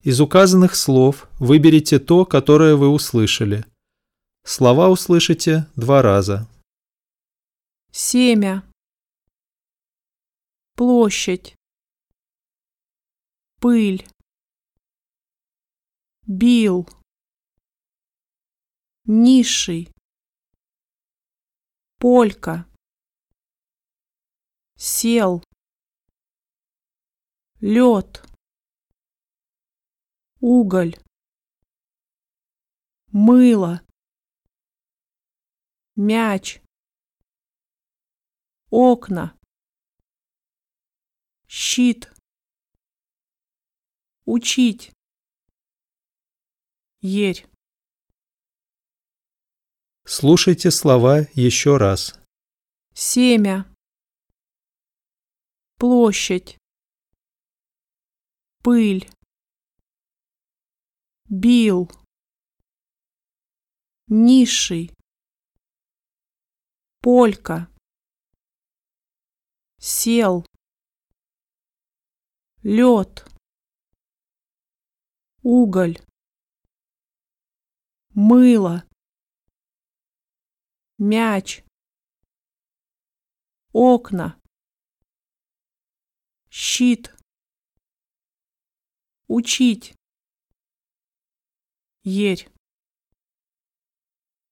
Из указанных слов выберите то, которое вы услышали. Слова услышите 2 раза. Семя. Площадь. Пыль. Бил. Низший. Полька. Сел. Лед. Уголь. Мыло. Мяч. Окна. Щит. Учить. Ерь. Слушайте слова еще раз. Семя. Площадь. Пыль. Бил. Низший. Полька. Сел. Лед. Уголь. Мыло. Мяч. Окна. Щит. Учить. Ерь.